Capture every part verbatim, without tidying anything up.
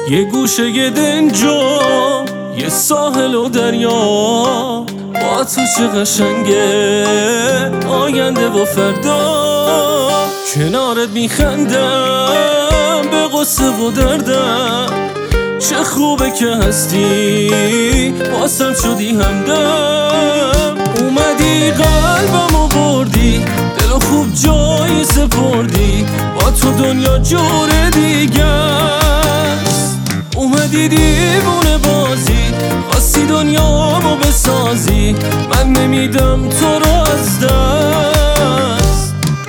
یه گوشه یه دنجا، یه ساحل و دریا، با تو چه قشنگه آینده و فردا. کنارت میخندم به قصه و دردم، چه خوبه که هستی واسم شدی همدم. اومدی قلبمو بردی، دلو خوب جایی سپردی، با تو دنیا جور دیگه است. اومدی دیوونه بازی، خواستی دنیامو بسازی، من نمیدم تو رو از دست.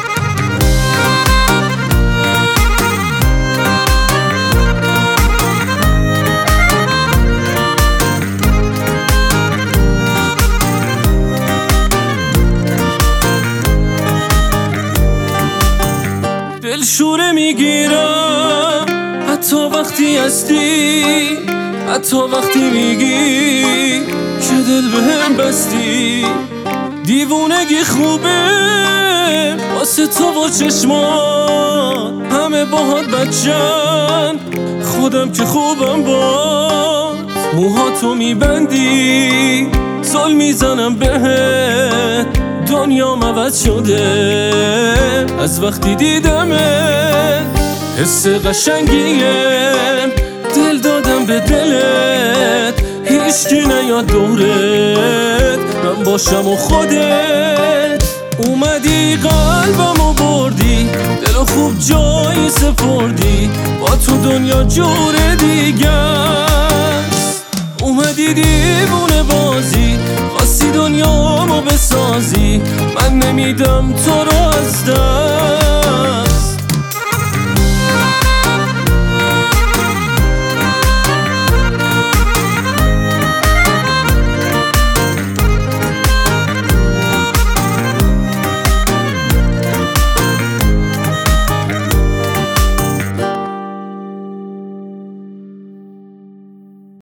دلشوره میگیرم حتی وقتی هستی، حتی وقتی میگی که دل بهم بستی. دیوونگی خوبه واسه تو و چشمان، همه باهات بچن، خودم که خوبم باز. موهاتو میبندی زل میزنم بهت، دنیام عوض شده از وقتی دیدمت. حس قشنگیم دل دادم به دلت، هیچکی نیاد دورت، من باشم و خودت. اومدی قلبمو بردی، دلو خوب جایی سپردی، با تو دنیا جور دیگه است. اومدی دیوونه بازی، خواستی دنیامو بسازی، من نمیدم تو